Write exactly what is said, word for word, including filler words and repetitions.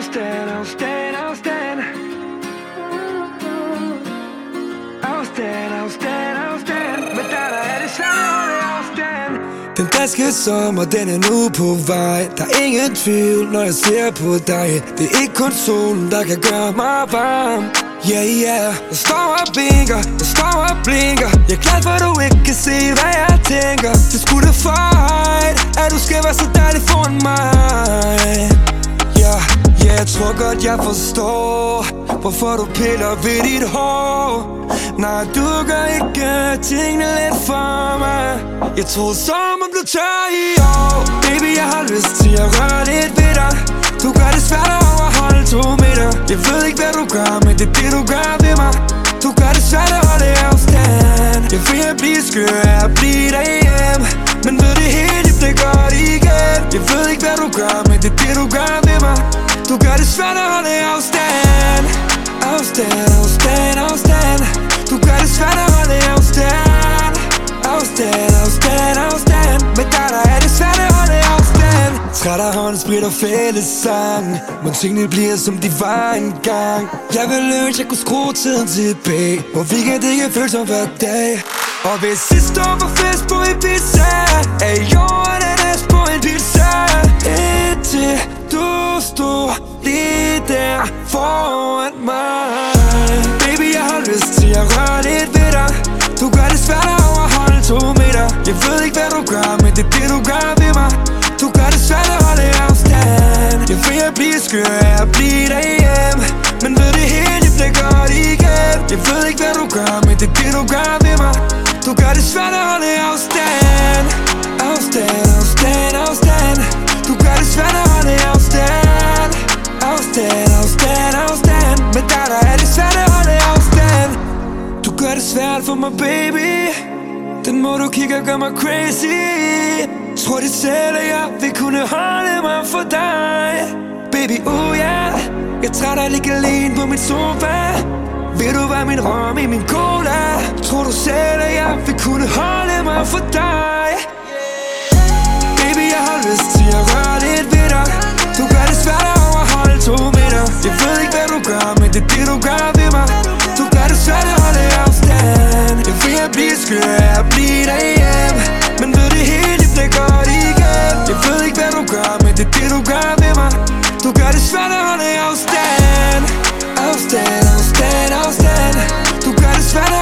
Afstand, afstand, afstand. Afstand, afstand, afstand. Med dig der er det samme afstand. Den danske sommer, den er nu på vej. Der er ingen tvivl, når jeg ser på dig. Det er ikke kun solen, der kan gøre mig varm. Yeah, yeah. Jeg står og blinker, jeg står og blinker. Jeg er glad for, at du ikke kan se, hvad jeg tænker. Det skulle da for højt, at du skal være så dejlig foran mig. Ja, yeah, jeg tror godt, jeg forstår, hvorfor du piller ved dit hår. Nej, du gør ikke tingene let for mig. Jeg troede sommer blev tør i år. Baby, jeg har lyst til at røre lidt ved dig. Du gør det svært at overholde to meter. Jeg ved ikke, hvad du gør, men det er det, du gør ved mig. Du gør det svært at holde afstand. Jeg vil blive skør af at blive derhjemme, men ved det hele, det bliver godt igen. Jeg ved ikke, hvad du gør, men det er det, du gør ved mig. Du gør det svært at holde afstand. Afstand, afstand, afstand. Du gør det svært at holde afstand. Afstand, afstand, afstand. Med dig der er det svært at holde afstand. Træt af håndsprit og fællessang, men tingene bliver som de var engang. Jeg vil ønske jeg kunne skrue tiden tilbage, hvor vi kan dele følelser hver dag. Og hvis sidste år var fest på Ibiza, er jorden en æs på en pizza. Indtil du stod lige der foran mig. Baby, jeg har lyst til at røre lidt ved dig. Du gør det svært at overholde to meter. Jeg ved ikke, hvad du gør, men det er det, du gør ved mig. Du gør det svært at holde afstand. Jeg vil blive skør af at blive derhjemme, men ved det hele, det bliver godt igen. Jeg ved ikke, hvad du gør, men det er det, du gør ved mig. Du gør det svært at holde afstand. Afstand, afstand, afstand. Du gør det svært at holde afstand. Afstand, afstand, afstand. Med dig der er det svært at holde afstand. Du gør det svært for mig, baby. Den måde du kigger gør mig crazy. Tror det selv, at jeg vil kunne holde mig for dig. Baby, oh yeah. Jeg træt af at ligge alene på min sofa. Vil du være min rom i min cola? Tror du selv, at jeg vil kunne holde mig for dig? Baby, jeg har lyst til at røre lidt ved dig. Du gør det svært at overholde to meter. Jeg ved ikke, hvad du gør, men det er det, du gør ved mig. Du gør det svært at holde afstand. Jeg vil blive skør af at blive derhjemme, men ved det hele, det bliver godt igen. Jeg ved ikke, hvad du gør, men det er det, du gør ved mig. Du gør det svært at holde afstand. Afstand, afstand, afstand. Du gør det svært at